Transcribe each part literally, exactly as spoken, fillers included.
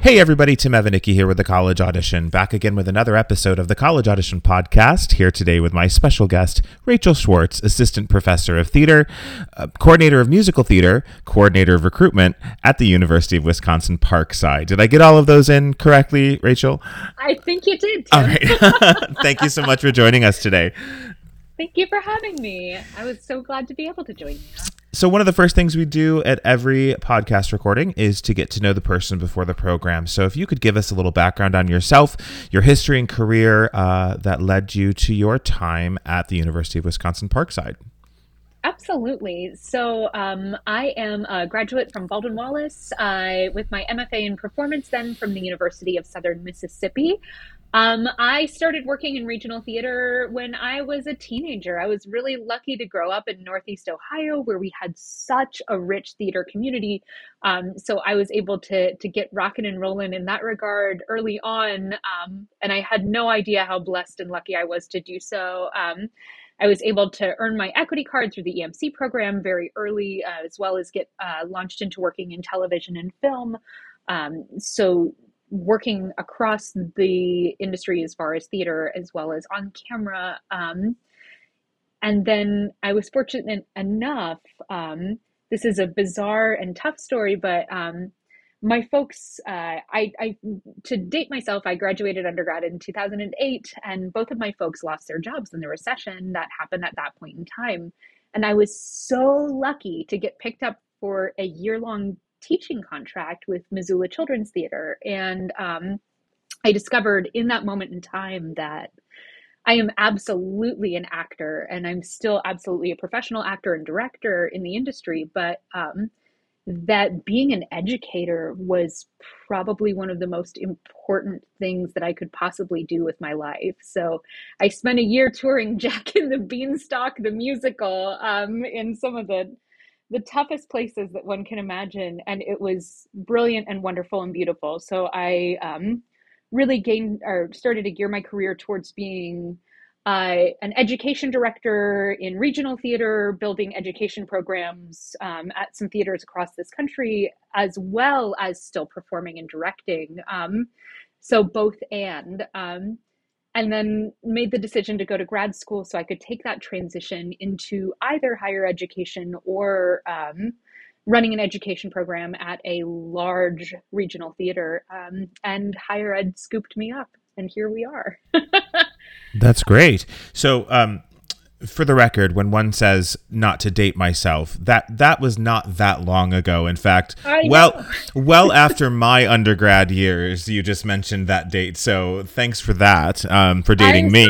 Hey everybody, Tim Evanicki here with the College Audition, back again with another episode of the College Audition podcast, here today with my special guest, Rachel Schwartz, Assistant Professor of Theater, uh, Coordinator of Musical Theater, Coordinator of Recruitment at the University of Wisconsin Parkside. Did I get all of those in correctly, Rachel? I think you did, Tim. All right. Thank you so much for joining us today. Thank you for having me. I was so glad to be able to join you. So one of the first things we do at every podcast recording is to get to know the person before the program. So if you could give us a little background on yourself, your history and career uh, that led you to your time at the University of Wisconsin Parkside. Absolutely. So um, I am a graduate from Baldwin-Wallace I, with my M F A in performance then from the University of Southern Mississippi. Um, I started working in regional theater when I was a teenager. I was really lucky to grow up in Northeast Ohio, where we had such a rich theater community. Um, so I was able to to get rocking and rolling in that regard early on. Um, and I had no idea how blessed and lucky I was to do so. Um, I was able to earn my equity card through the E M C program very early, uh, as well as get uh, launched into working in television and film. Um, so working across the industry as far as theater as well as on camera. Um, and then I was fortunate enough, um, this is a bizarre and tough story, but um, my folks, uh, I, I, to date myself, I graduated undergrad in two thousand eight, and both of my folks lost their jobs in the recession that happened at that point in time. And I was so lucky to get picked up for a year-long teaching contract with Missoula Children's Theater. And um, I discovered in that moment in time that I am absolutely an actor, and I'm still absolutely a professional actor and director in the industry, but um, that being an educator was probably one of the most important things that I could possibly do with my life. So I spent a year touring Jack and the Beanstalk, the musical, um, in some of the the toughest places that one can imagine. And it was brilliant and wonderful and beautiful. So I um, really gained or started to gear my career towards being uh, an education director in regional theater, building education programs um, at some theaters across this country, as well as still performing and directing. Um, so both and. Um, And then made the decision to go to grad school so I could take that transition into either higher education or um, running an education program at a large regional theater. Um, and higher ed scooped me up, and here we are. That's great. So, um, for the record, when one says not to date myself, that that was not that long ago. In fact, well, well after my undergrad years, you just mentioned that date. So thanks for that, um, for dating I'm me.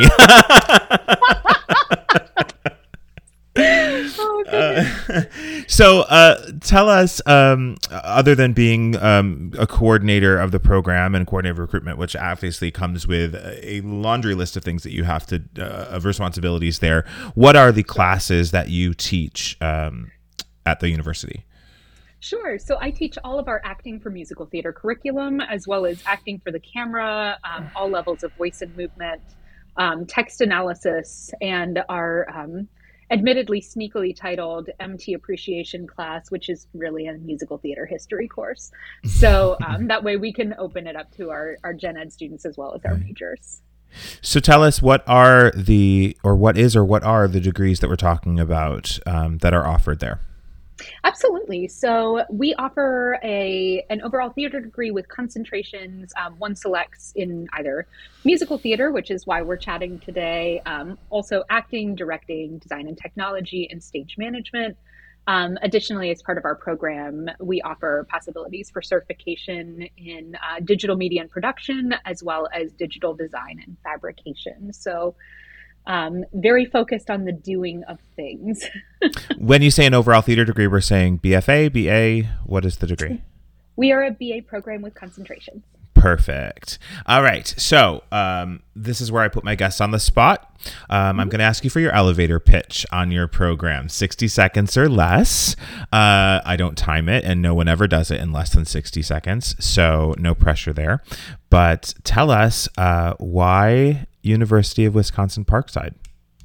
oh, uh, so uh, tell us, um, other than being um, a coordinator of the program and coordinator of recruitment, which obviously comes with a laundry list of things that you have to, uh, of responsibilities there, what are the classes that you teach um, at the university? Sure. So I teach all of our acting for musical theater curriculum, as well as acting for the camera, um, all levels of voice and movement, um, text analysis, and our um, admittedly sneakily titled M T Appreciation class, which is really a musical theater history course. So um, that way we can open it up to our, our gen ed students as well as our majors. So tell us, what are the, or what is, or what are the degrees that we're talking about um, that are offered there? Absolutely. So we offer a an overall theater degree with concentrations. Um, one selects in either musical theater, which is why we're chatting today, um, also acting, directing, design and technology, and stage management. Um, additionally, as part of our program, we offer possibilities for certification in uh, digital media and production, as well as digital design and fabrication. So Um, very focused on the doing of things. When you say an overall theater degree, we're saying B F A, B A, what is the degree? We are a B A program with concentrations. Perfect. All right. So um, this is where I put my guests on the spot. Um, I'm going to ask you for your elevator pitch on your program, sixty seconds or less. Uh, I don't time it, and no one ever does it in less than sixty seconds. So no pressure there. But tell us uh, why University of Wisconsin Parkside.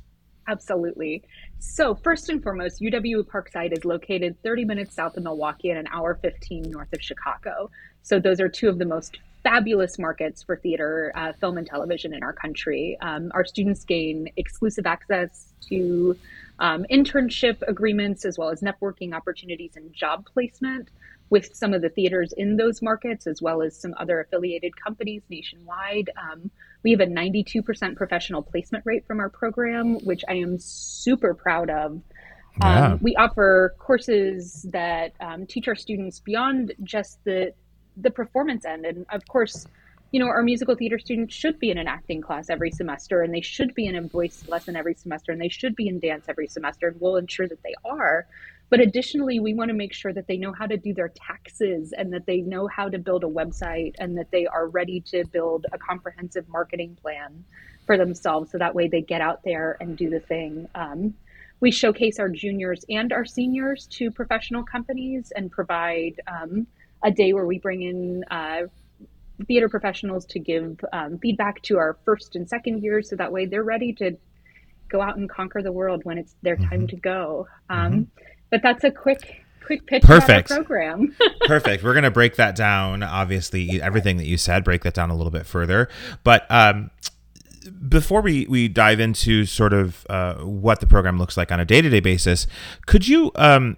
Absolutely. So, first and foremost, U W Parkside is located thirty minutes south of Milwaukee and an hour fifteen north of Chicago. So, those are two of the most fabulous markets for theater, uh, film, and television in our country. Um, our students gain exclusive access to um, internship agreements as well as networking opportunities and job placement with some of the theaters in those markets, as well as some other affiliated companies nationwide. Um, we have a ninety-two percent professional placement rate from our program, which I am super proud of. Yeah. Um, we offer courses that um, teach our students beyond just the the performance end. And of course, you know, our musical theater students should be in an acting class every semester, and they should be in a voice lesson every semester, and they should be in dance every semester, and we'll ensure that they are. But additionally, we want to make sure that they know how to do their taxes and that they know how to build a website and that they are ready to build a comprehensive marketing plan for themselves. So that way they get out there and do the thing. Um, we showcase our juniors and our seniors to professional companies and provide um, a day where we bring in uh, theater professionals to give um, feedback to our first and second years. So that way they're ready to go out and conquer the world when it's their time Mm-hmm. to go. Mm-hmm. Um, but that's a quick, quick pitch Perfect. about our program. Perfect. We're going to break that down. Obviously, everything that you said, break that down a little bit further. But um, before we, we dive into sort of uh, what the program looks like on a day-to-day basis, could you um,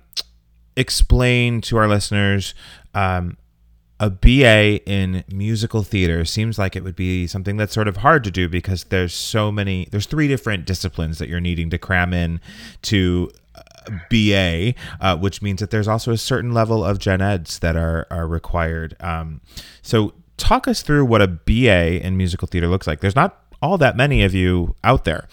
explain to our listeners um, a B A in musical theater? Seems like it would be something that's sort of hard to do because there's so many, there's three different disciplines that you're needing to cram in to B A, uh, which means that there's also a certain level of gen eds that are, are required. Um, so talk us through what a B A in musical theater looks like. There's not all that many of you out there.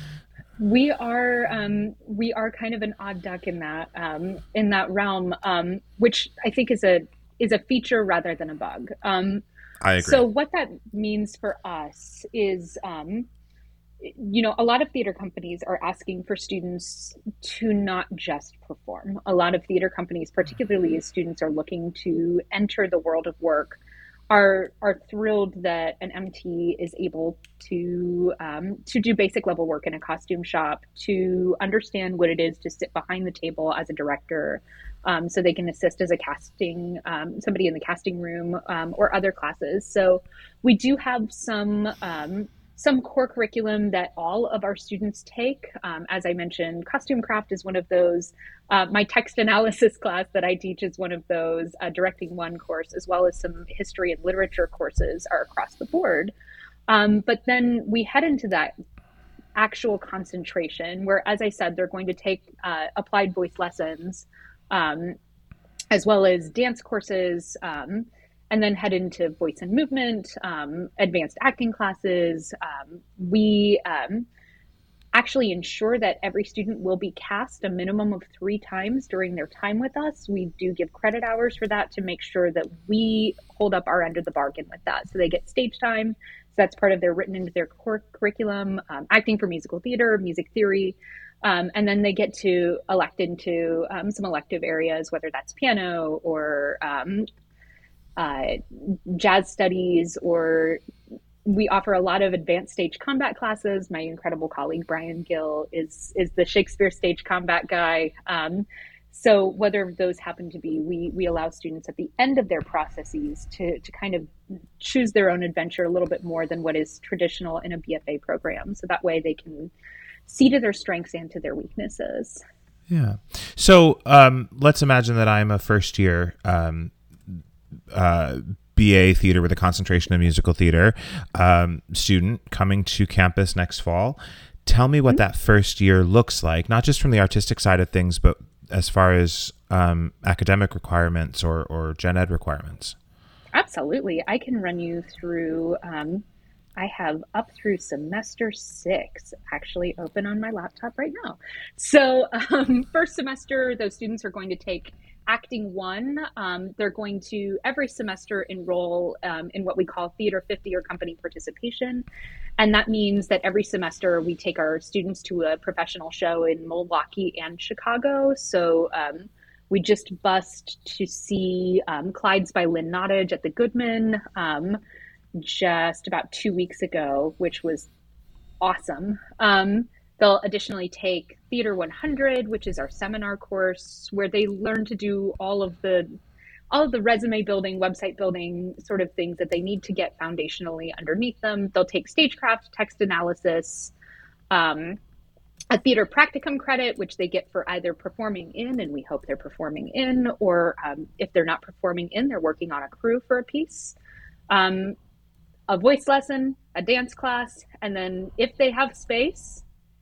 We are um, we are kind of an odd duck in that um, in that realm, um, which I think is a is a feature rather than a bug. Um, I agree. So what that means for us is, um, you know, a lot of theater companies are asking for students to not just perform. A lot of theater companies, particularly as students are looking to enter the world of work, are are thrilled that an M T is able to um, to do basic level work in a costume shop, to understand what it is to sit behind the table as a director, um, so they can assist as a casting um, somebody in the casting room um, or other classes. So we do have some um, some core curriculum that all of our students take. Um, as I mentioned, costume craft is one of those. Uh, my text analysis class that I teach is one of those. Uh, directing one course, as well as some history and literature courses, are across the board. Um, but then we head into that actual concentration where, as I said, they're going to take uh, applied voice lessons, um, as well as dance courses, um, and then head into voice and movement, um, advanced acting classes. Um, we um, actually ensure that every student will be cast a minimum of three times during their time with us. We do give credit hours for that to make sure that we hold up our end of the bargain with that. So they get stage time. So that's part of their written into their core curriculum, um, acting for musical theater, music theory. Um, and then they get to elect into um, some elective areas, whether that's piano or um, uh, jazz studies, or we offer a lot of advanced stage combat classes. My incredible colleague, Brian Gill, is is the Shakespeare stage combat guy. Um, so whether those happen to be, we we allow students at the end of their processes to, to kind of choose their own adventure a little bit more than what is traditional in a B F A program. So that way they can see to their strengths and to their weaknesses. Yeah. So um, let's imagine that I'm a first year um, uh, B A theater with a concentration in musical theater um, student coming to campus next fall. Tell me what mm-hmm. that first year looks like, not just from the artistic side of things, but as far as um, academic requirements or, or gen ed requirements. Absolutely. I can run you through, um, I have up through semester six actually open on my laptop right now. So um, first semester, those students are going to take Acting One. Um, they're going to every semester enroll um, in what we call Theater fifty or company participation. And that means that every semester we take our students to a professional show in Milwaukee and Chicago. So um, we just bussed to see um, Clyde's by Lynn Nottage at the Goodman um, just about two weeks ago, which was awesome. Um, They'll additionally take Theater one hundred, which is our seminar course, where they learn to do all of the all of the resume building, website building sort of things that they need to get foundationally underneath them. They'll take stagecraft, text analysis, um, a theater practicum credit, which they get for either performing in, and we hope they're performing in, or um, if they're not performing in, they're working on a crew for a piece, um, a voice lesson, a dance class, and then if they have space,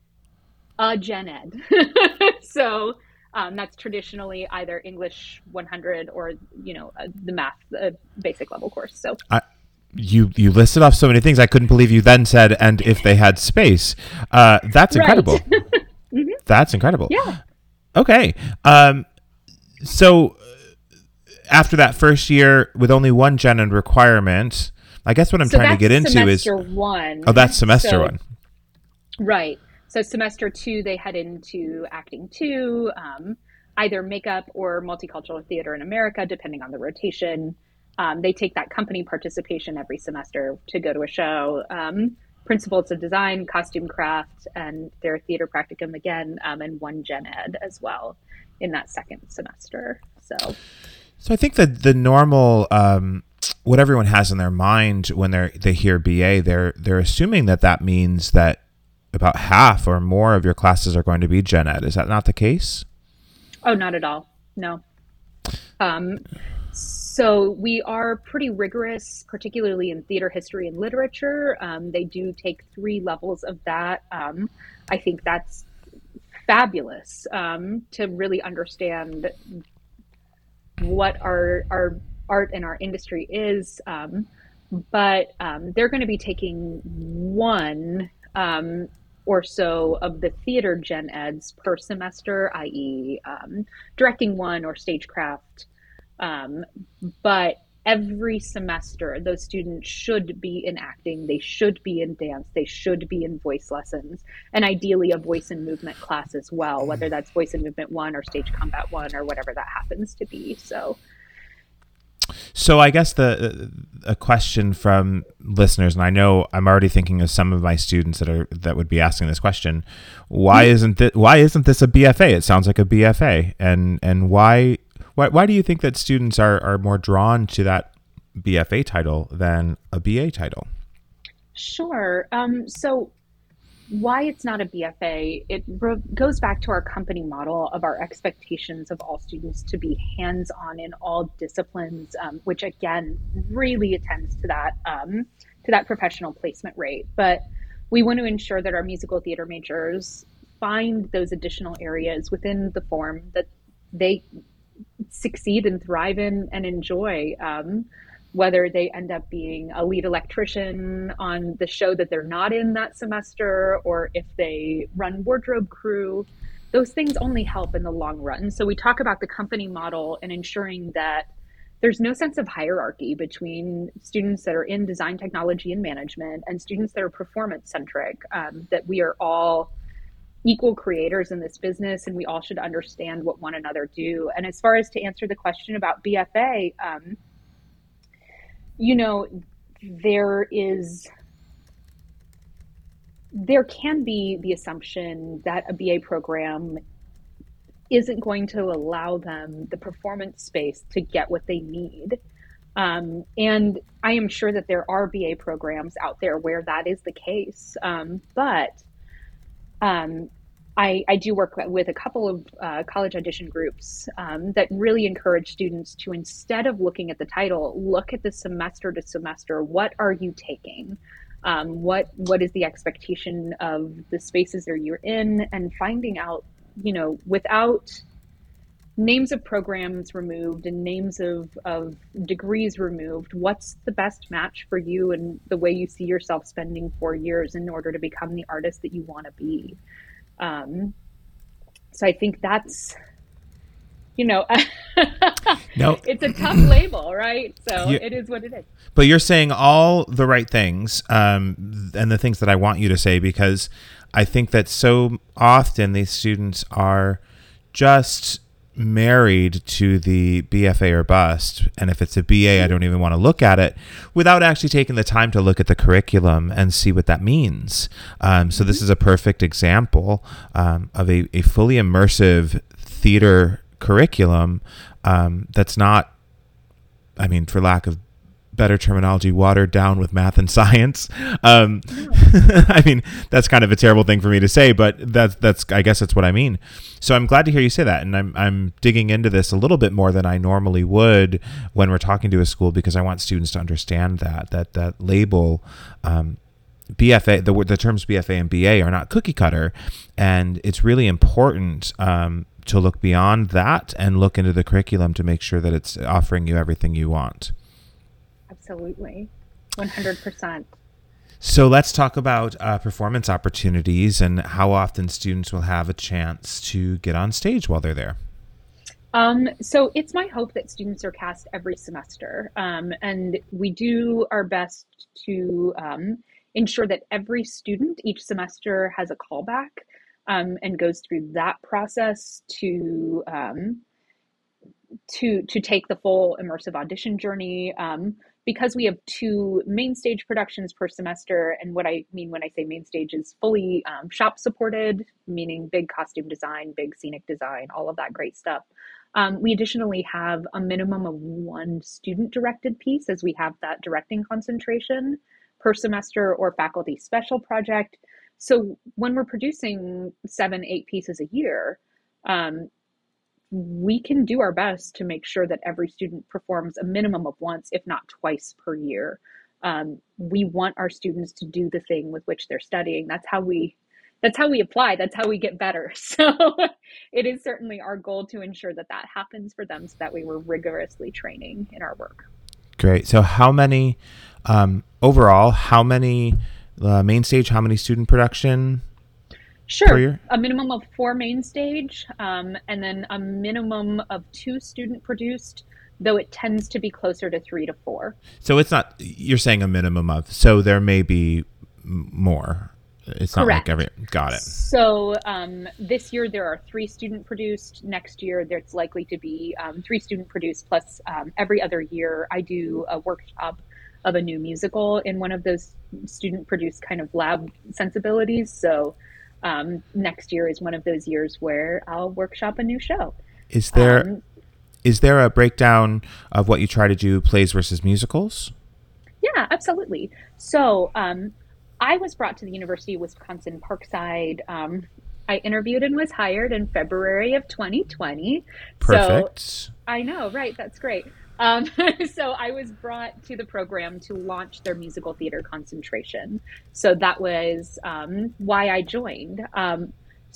a gen ed. So um, that's traditionally either English one hundred or, you know, uh, the math uh, basic level course. So I, you you listed off so many things. I couldn't believe you then said, and if they had space. Uh, that's incredible. Right. Mm-hmm. That's incredible. Yeah. Okay. Um, so after that first year with only one gen ed requirement, I guess what I'm so trying to get into is semester one. Oh, that's semester so, one. Right. So semester two, they head into acting two, um, either makeup or multicultural theater in America, depending on the rotation. Um, they take that company participation every semester to go to a show. Um, principles of design, costume craft, and their theater practicum again, um, and one gen ed as well in that second semester. So, so I think that the normal, um, what everyone has in their mind when they they hear B A, they're they're assuming that that means that about half or more of your classes are going to be gen ed. Is that not the case? Oh, not at all. No. Um, so we are pretty rigorous, particularly in theater history and literature. Um, they do take three levels of that. Um, I think that's fabulous um, to really understand what our our art and our industry is. Um, but um, they're going to be taking one um, or so of the theater gen eds per semester, that is um, directing one or stagecraft. Um, but every semester, those students should be in acting, they should be in dance, they should be in voice lessons, and ideally a voice and movement class as well, whether that's voice and movement one or stage combat one or whatever that happens to be. So So I guess the a question from listeners, and I know I'm already thinking of some of my students that are that would be asking this question: Why isn't this, why isn't this a B F A? It sounds like a B F A, and and why why why do you think that students are are more drawn to that B F A title than a B A title? Sure. Um, so. Why it's not a B F A, it re- goes back to our company model of our expectations of all students to be hands-on in all disciplines, um, which again really attends to that um, to that professional placement rate. But we want to ensure that our musical theater majors find those additional areas within the form that they succeed and thrive in and enjoy. Um, whether they end up being a lead electrician on the show that they're not in that semester, or if they run wardrobe crew, those things only help in the long run. So we talk about the company model and ensuring that there's no sense of hierarchy between students that are in design, technology, and management and students that are performance centric, um, that we are all equal creators in this business and we all should understand what one another do. And as far as to answer the question about B F A, um, you know, there is, there can be the assumption that a B A program isn't going to allow them the performance space to get what they need. Um, and I am sure that there are B A programs out there where that is the case. Um, but um, I, I do work with a couple of uh, college audition groups um, that really encourage students to, instead of looking at the title, look at the semester to semester. What are you taking? Um, what what is the expectation of the spaces that you're in? And finding out, you know, without names of programs removed and names of, of degrees removed, what's the best match for you and the way you see yourself spending four years in order to become the artist that you want to be? Um, so I think that's, you know, no, it's a tough label, right? So you, it is what it is. But you're saying all the right things, um, and the things that I want you to say, because I think that so often these students are just married to the B F A or bust, and if it's a B A, I don't even want to look at it without actually taking the time to look at the curriculum and see what that means. Um, so this is a perfect example um, of a, a fully immersive theater curriculum um, that's not, I mean, for lack of better terminology, watered down with math and science. Um, I mean, that's kind of a terrible thing for me to say, but that's, that's, I guess that's what I mean. So I'm glad to hear you say that. And I'm, I'm digging into this a little bit more than I normally would when we're talking to a school, because I want students to understand that, that, that label, um, B F A, the, the terms B F A and B A are not cookie cutter. And it's really important, um, to look beyond that and look into the curriculum to make sure that it's offering you everything you want. Absolutely. one hundred percent. So let's talk about uh, performance opportunities and how often students will have a chance to get on stage while they're there. Um, so it's my hope that students are cast every semester. Um, and we do our best to um, ensure that every student each semester has a callback um, and goes through that process to um, to to take the full immersive audition journey. Um, because we have two main stage productions per semester, and what I mean when I say main stage is fully um, shop supported, meaning big costume design, big scenic design, all of that great stuff. Um, we additionally have a minimum of one student directed piece, as we have that directing concentration per semester or faculty special project. So when we're producing seven, eight pieces a year, um, we can do our best to make sure that every student performs a minimum of once, if not twice per year. Um, we want our students to do the thing with which they're studying. That's how we, that's how we apply. That's how we get better. So it is certainly our goal to ensure that that happens for them, so that way we're rigorously training in our work. Great. So how many, um, overall, how many uh, main stage, how many student production? Sure. A minimum of four main stage, um, and then a minimum of two student produced, though it tends to be closer to three to four. So it's not, you're saying a minimum of, so there may be more. It's not Correct. like every, got it. So um, this year there are three student produced. Next year there's likely to be um, three student produced, plus um, every other year I do a workshop of a new musical in one of those student produced kind of lab sensibilities. So Um, next year is one of those years where I'll workshop a new show. Is there um, is there a breakdown of what you try to do, plays versus musicals? Yeah, absolutely. So um, I was brought to the University of Wisconsin Parkside. Um, I interviewed and was hired in February of twenty twenty. Perfect. So, I know, right? That's great. Um, so I was brought to the program to launch their musical theater concentration. So that was um, why I joined. Um,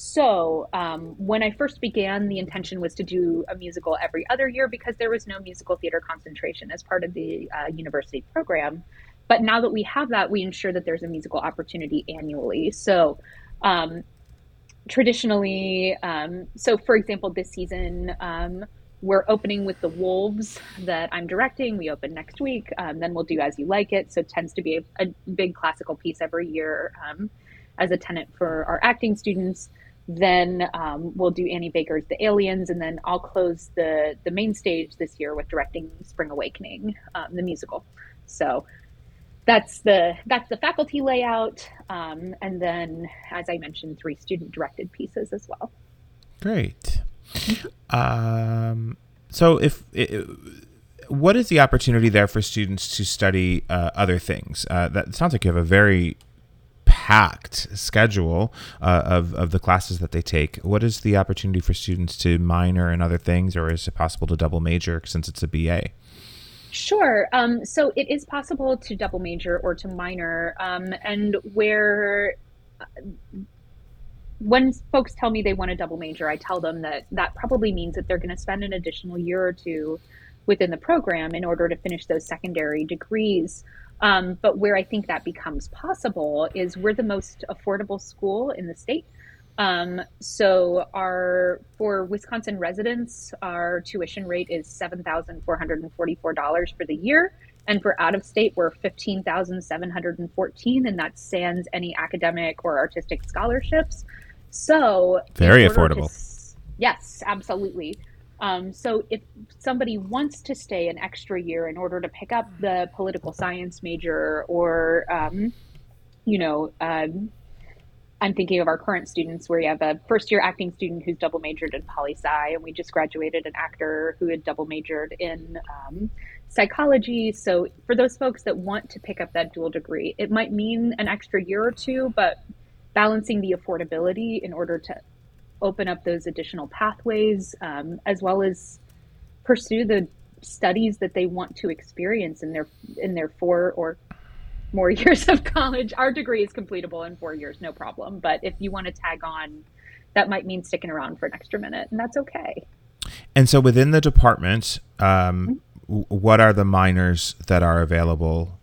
so um, when I first began, the intention was to do a musical every other year, because there was no musical theater concentration as part of the uh, university program. But now that we have that, we ensure that there's a musical opportunity annually. So um, traditionally, um, so for example, this season, um, we're opening with The Wolves that I'm directing. We open next week. Um, then we'll do As You Like It. So it tends to be a, a big classical piece every year um, as a tenet for our acting students. Then um, we'll do Annie Baker's The Aliens. And then I'll close the, the main stage this year with directing Spring Awakening, um, the musical. So that's the, that's the faculty layout. Um, and then, as I mentioned, three student directed pieces as well. Great. Um, so if, it, what is the opportunity there for students to study uh, other things? Uh, that sounds like you have a very packed schedule uh, of, of the classes that they take. What is the opportunity for students to minor in other things, or is it possible to double major since it's a B A? Sure. Um, so it is possible to double major or to minor, um, and where when folks tell me they want a double major, I tell them that that probably means that they're going to spend an additional year or two within the program in order to finish those secondary degrees. Um, but where I think that becomes possible is we're the most affordable school in the state. Um, so our, for Wisconsin residents, our tuition rate is seven thousand four hundred forty-four dollars for the year. And for out of state, we're fifteen thousand seven hundred fourteen dollars, and that sans any academic or artistic scholarships. So very affordable. To, yes, absolutely. Um, so if somebody wants to stay an extra year in order to pick up the political science major, or um, you know, um, I'm thinking of our current students where you have a first year acting student who's double majored in poli sci, and we just graduated an actor who had double majored in um, psychology. So for those folks that want to pick up that dual degree, it might mean an extra year or two, but balancing the affordability in order to open up those additional pathways, um, as well as pursue the studies that they want to experience in their in their four or more years of college. Our degree is completable in four years, no problem. But if you want to tag on, that might mean sticking around for an extra minute, and that's okay. And so within the department, um, w- what are the minors that are available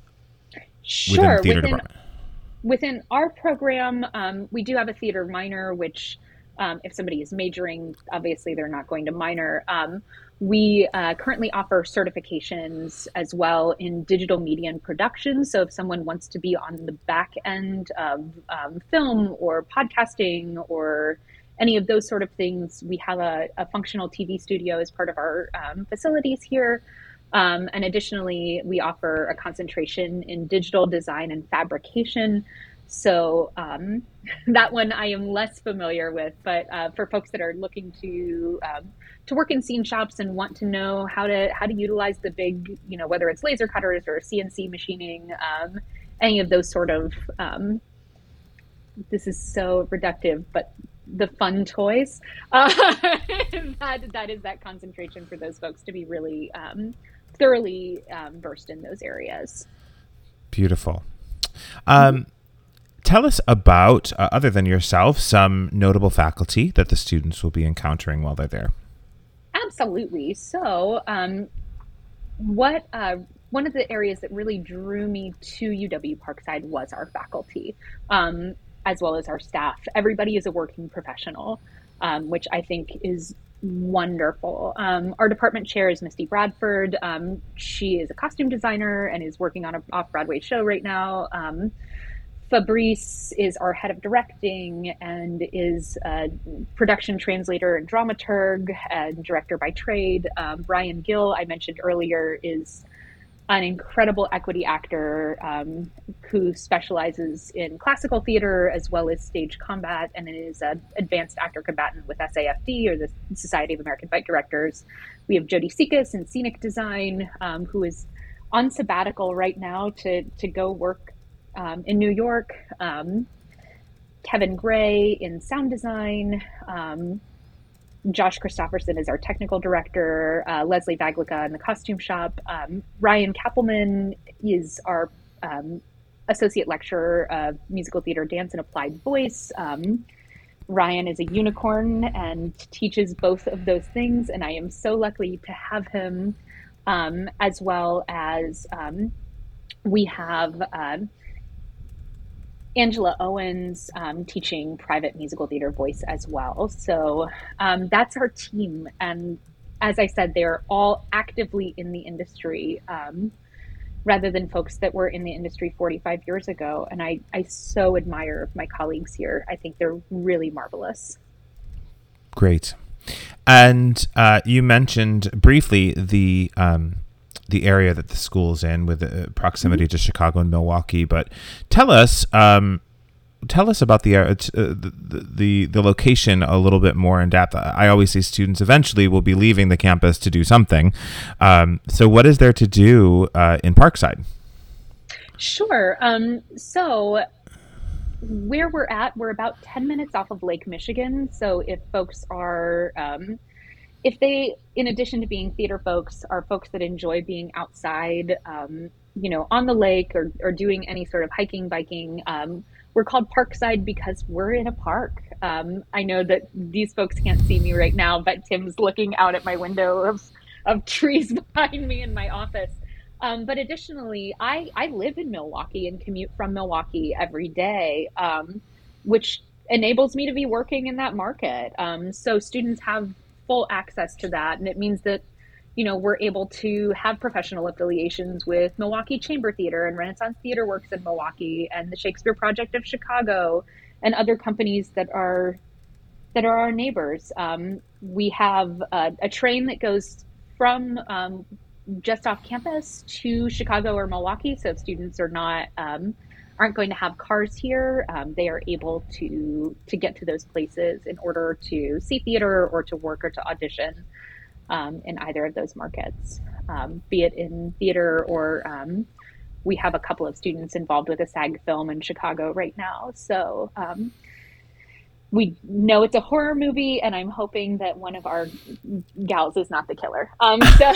within Sure. the theater Within department? within our program, um, we do have a theater minor, which um, if somebody is majoring, obviously they're not going to minor. Um, we uh, currently offer certifications as well in digital media and production. So if someone wants to be on the back end of um, film or podcasting or any of those sort of things, we have a, a functional T V studio as part of our um, facilities here. Um, and additionally, we offer a concentration in digital design and fabrication. So um, that one I am less familiar with, but uh, for folks that are looking to um, to work in scene shops and want to know how to how to utilize the big, you know, whether it's laser cutters or C N C machining, um, any of those sort of um, this is so reductive, but the fun toys, uh, that that is that concentration for those folks to be really um, thoroughly um, versed in those areas. Beautiful. Um, tell us about, uh, other than yourself, some notable faculty that the students will be encountering while they're there. Absolutely. So, um, what uh, one of the areas that really drew me to U W Parkside was our faculty, um, as well as our staff. Everybody is a working professional, um, which I think is wonderful. Um, our department chair is Misty Bradford. Um, she is a costume designer and is working on an off-Broadway show right now. Um, Fabrice is our head of directing and is a production translator and dramaturg and director by trade. Um, Brian Gill, I mentioned earlier, is an incredible equity actor um, who specializes in classical theater as well as stage combat, and is an advanced actor combatant with S A F D, or the Society of American Fight Directors. We have Jody Sikas in scenic design, um, who is on sabbatical right now to to go work um, in New York. Um, Kevin Gray in sound design. Um, Josh Christopherson is our technical director, uh, Leslie Vaglica in the costume shop. Um, Ryan Kappelman is our um, associate lecturer of musical theater, dance, and applied voice. Um, Ryan is a unicorn and teaches both of those things, and I am so lucky to have him, um, as well as um, we have uh, Angela Owens um, teaching private musical theater voice as well. So um, that's our team. And as I said, they're all actively in the industry um, rather than folks that were in the industry forty-five years ago. And I, I so admire my colleagues here. I think they're really marvelous. Great. And uh, you mentioned briefly the um, the area that the school's in, with uh, proximity to Chicago and Milwaukee. But tell us, um, tell us about the, uh, the the the location a little bit more in depth. I always say students eventually will be leaving the campus to do something. Um, so, what is there to do uh, in Parkside? Sure. Um, so. Where we're at, we're about ten minutes off of Lake Michigan. So if folks are, um, if they, in addition to being theater folks, are folks that enjoy being outside, um, you know, on the lake, or, or doing any sort of hiking, biking, um, we're called Parkside because we're in a park. Um, I know that these folks can't see me right now, but Tim's looking out at my window of, of trees behind me in my office. Um, but additionally, I, I live in Milwaukee and commute from Milwaukee every day, um, which enables me to be working in that market. Um, so students have full access to that. And it means that, you know, we're able to have professional affiliations with Milwaukee Chamber Theater and Renaissance Theater Works in Milwaukee and the Shakespeare Project of Chicago and other companies that are that are our neighbors. Um, we have a, a train that goes from um, just off campus to Chicago or Milwaukee. So if students are not um, aren't going to have cars here, um, they are able to to get to those places in order to see theater or to work or to audition um, in either of those markets, um, be it in theater or um, we have a couple of students involved with a SAG film in Chicago right now. So um, we know it's a horror movie, and I'm hoping that one of our gals is not the killer. Um, so,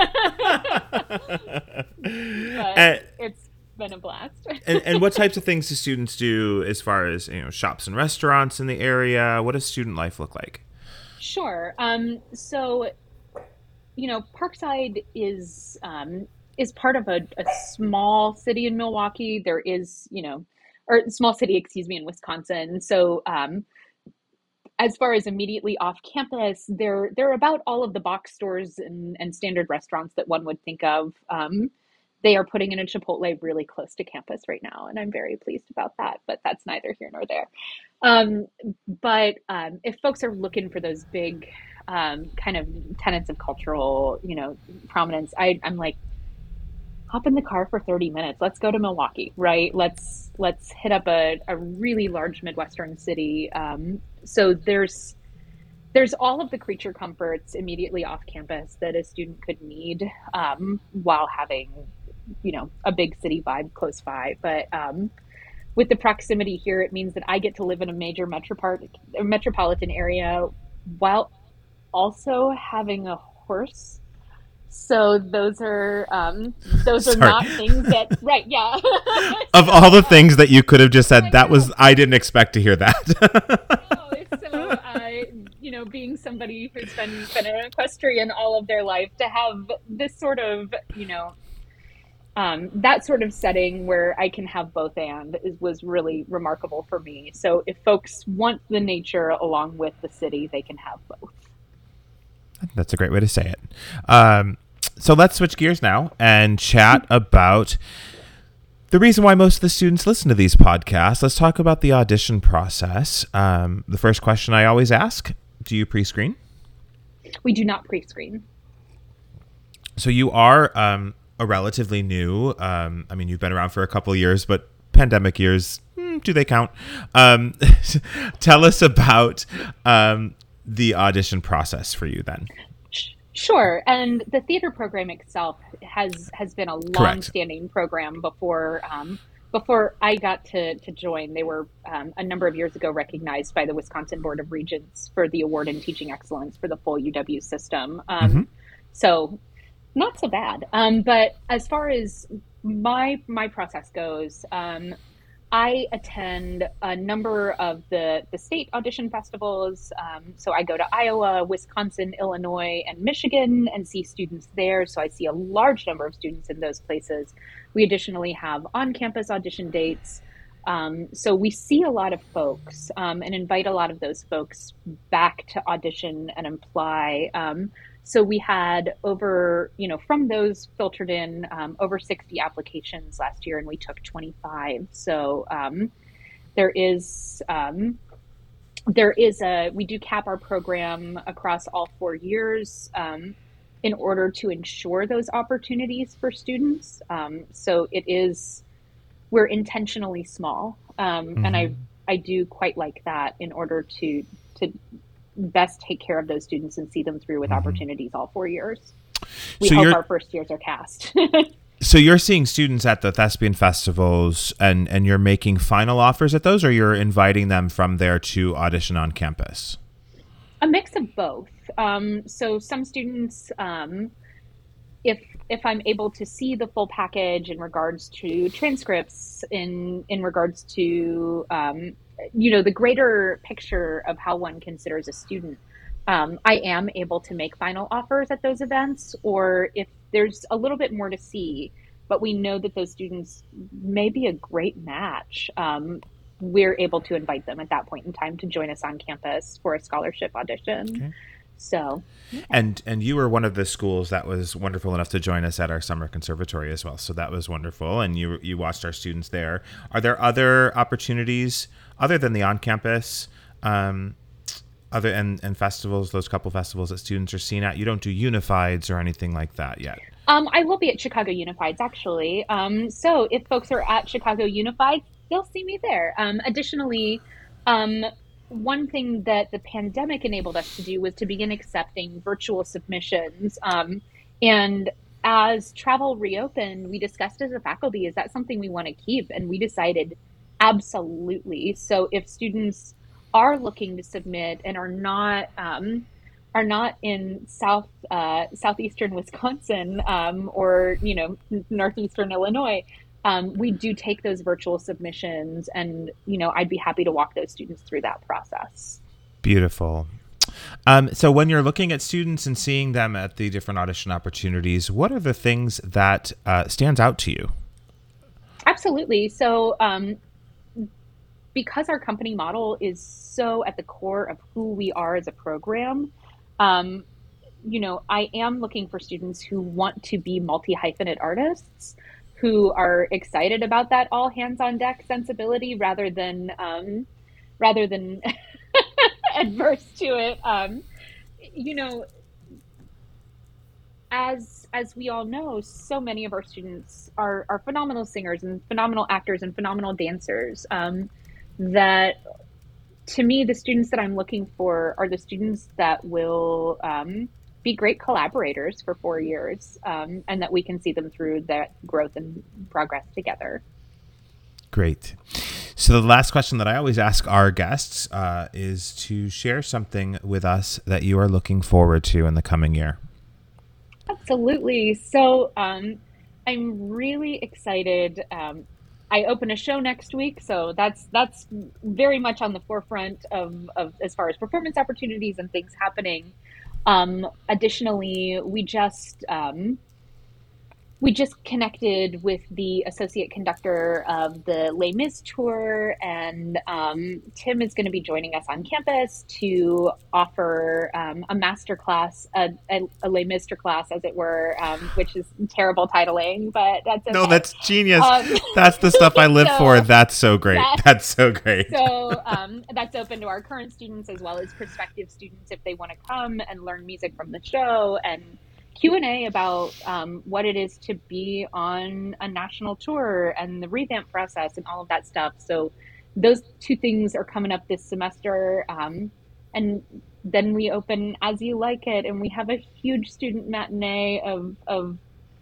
but and, it's been a blast. and, and what types of things do students do as far as, you know, shops and restaurants in the area? What does student life look like? Sure. Um, so, you know, Parkside is um, is part of a, a small city in Milwaukee. There is, you know, or small city, excuse me, in Wisconsin. So, um, as far as immediately off campus, they're they're about all of the box stores and, and standard restaurants that one would think of. Um, they are putting in a Chipotle really close to campus right now, and I'm very pleased about that. But that's neither here nor there. Um, but um, if folks are looking for those big um, kind of tenets of cultural, you know, prominence, I, I'm like, hop in the car for thirty minutes. Let's go to Milwaukee, right? Let's let's hit up a, a really large Midwestern city. Um, so there's there's all of the creature comforts immediately off campus that a student could need um, while having, you know, a big city vibe close by. But um, with the proximity here, it means that I get to live in a major metropart- metropolitan area while also having a horse. So those are um, those Sorry. are not things that right, yeah. Of all the things that you could have just said, that was I didn't expect to hear that. No, so uh, you know, being somebody who's been been an equestrian all of their life, to have this sort of, you know, um, that sort of setting where I can have both and is was really remarkable for me. So if folks want the nature along with the city, they can have both. That's a great way to say it. Um, so let's switch gears now and chat about the reason why most of the students listen to these podcasts. Let's talk about the audition process. Um, the first question I always ask, do you pre-screen? We do not pre-screen. So you are um, a relatively new, um, I mean, you've been around for a couple of years, but pandemic years, hmm, do they count? Um, tell us about um, the audition process for you then. Sure. And the theater program itself has has been a long-standing program before um, before I got to, to join. They were um, a number of years ago recognized by the Wisconsin Board of Regents for the award in teaching excellence for the full U W system. Um, mm-hmm. So not so bad. Um, but as far as my my process goes, um, I attend a number of the, the state audition festivals. Um, so I go to Iowa, Wisconsin, Illinois, and Michigan and see students there. So I see a large number of students in those places. We additionally have on-campus audition dates. Um, so we see a lot of folks um, and invite a lot of those folks back to audition and apply. Um, So we had over, you know, from those filtered in um, over sixty applications last year, and we took twenty-five. So um, there is um, there is a we do cap our program across all four years um, in order to ensure those opportunities for students. Um, so it is we're intentionally small, um, mm-hmm. and I I do quite like that in order to to. best take care of those students and see them through with mm-hmm. opportunities all four years. We so hope our first years are cast. So you're seeing students at the thespian festivals and, and you're making final offers at those, or you're inviting them from there to audition on campus? A mix of both. Um, so some students, um, if if I'm able to see the full package in regards to transcripts, in in regards to um, you know, the greater picture of how one considers a student, um, I am able to make final offers at those events. Or if there's a little bit more to see, but we know that those students may be a great match, um, we're able to invite them at that point in time to join us on campus for a scholarship audition. Okay. So, yeah. and and you were one of the schools that was wonderful enough to join us at our summer conservatory as well. So that was wonderful, and you you watched our students there. Are there other opportunities other than the on-campus um, Other and, and festivals, those couple festivals that students are seen at, you don't do Unifieds or anything like that yet? Um, I will be at Chicago Unifieds, actually. Um, so if folks are at Chicago Unifieds, they'll see me there. Um, additionally, um, one thing that the pandemic enabled us to do was to begin accepting virtual submissions. Um, and as travel reopened, we discussed as a faculty, is that something we want to keep? And we decided absolutely. So if students are looking to submit and are not um, are not in south uh, southeastern Wisconsin um, or you know northeastern Illinois, um, we do take those virtual submissions, and you know I'd be happy to walk those students through that process. Beautiful. Um, so when you're looking at students and seeing them at the different audition opportunities, what are the things that uh, stands out to you? Absolutely. So. Um, Because our company model is so at the core of who we are as a program, um, you know, I am looking for students who want to be multi-hyphenate artists, who are excited about that all hands on deck sensibility rather than um, rather than adverse to it. Um, you know, as as we all know, so many of our students are are phenomenal singers and phenomenal actors and phenomenal dancers. Um, that to me, the students that I'm looking for are the students that will um, be great collaborators for four years um, and that we can see them through that growth and progress together. Great. So the last question that I always ask our guests uh, is to share something with us that you are looking forward to in the coming year. Absolutely. So um, I'm really excited. Um, I open a show next week, so that's that's very much on the forefront of, of as far as performance opportunities and things happening. Um, additionally, we just um, we just connected with the associate conductor of the Les Mis tour, and um, Tim is going to be joining us on campus to offer um, a master class, a, a, a Les Mister class, as it were, um, which is terrible titling, but that's okay. No, that's genius. Um, that's the stuff I live so, for. That's so great. That, that's so great. So um, that's open to our current students as well as prospective students if they want to come and learn music from the show, and Q and A about um, what it is to be on a national tour and the revamp process and all of that stuff. So those two things are coming up this semester. Um, and then we open As You Like It, and we have a huge student matinee of, of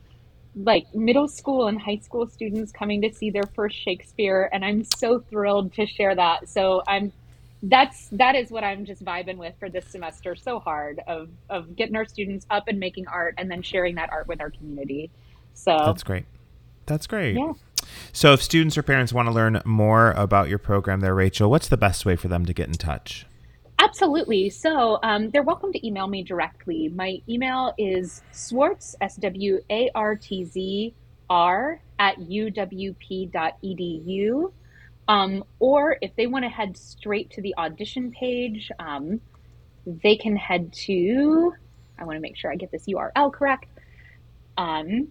like middle school and high school students coming to see their first Shakespeare. And I'm so thrilled to share that. So I'm That's that is what I'm just vibing with for this semester so hard of of getting our students up and making art and then sharing that art with our community. So that's great. That's great. Yeah. So if students or parents want to learn more about your program there, Rachel, what's the best way for them to get in touch? Absolutely. So um, they're welcome to email me directly. My email is Swartz, S W A R T Z R, at U W P dot E D U. Um, or if they want to head straight to the audition page, um, they can head to, I want to make sure I get this U R L correct. Um,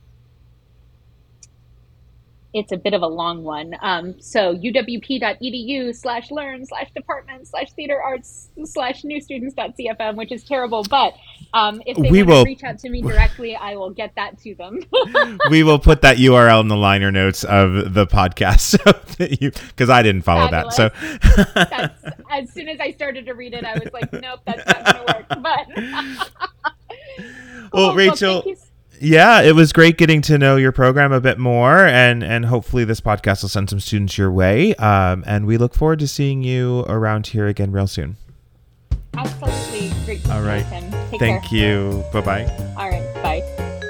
it's a bit of a long one. Um, so uwp.edu slash learn slash department slash theater arts slash new students dot C F M, which is terrible. But um, if they we want will, to reach out to me directly, I will get that to them. We will put that U R L in the liner notes of the podcast, so that you, because I didn't follow Fabulous. that. So that's, as soon as I started to read it, I was like, nope, that's not going to work. But well, cool. Rachel. Well, Yeah, it was great getting to know your program a bit more, and, and hopefully this podcast will send some students your way. Um, and we look forward to seeing you around here again real soon. Absolutely. Great to All right. Him. Take Thank care. you. Bye-bye. All right. Bye.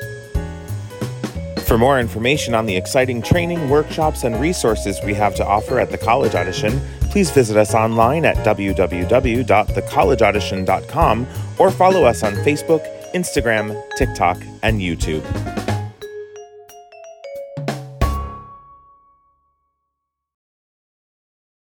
For more information on the exciting training, workshops, and resources we have to offer at the College Audition, please visit us online at w w w dot the college audition dot com or follow us on Facebook, Instagram, TikTok, and YouTube.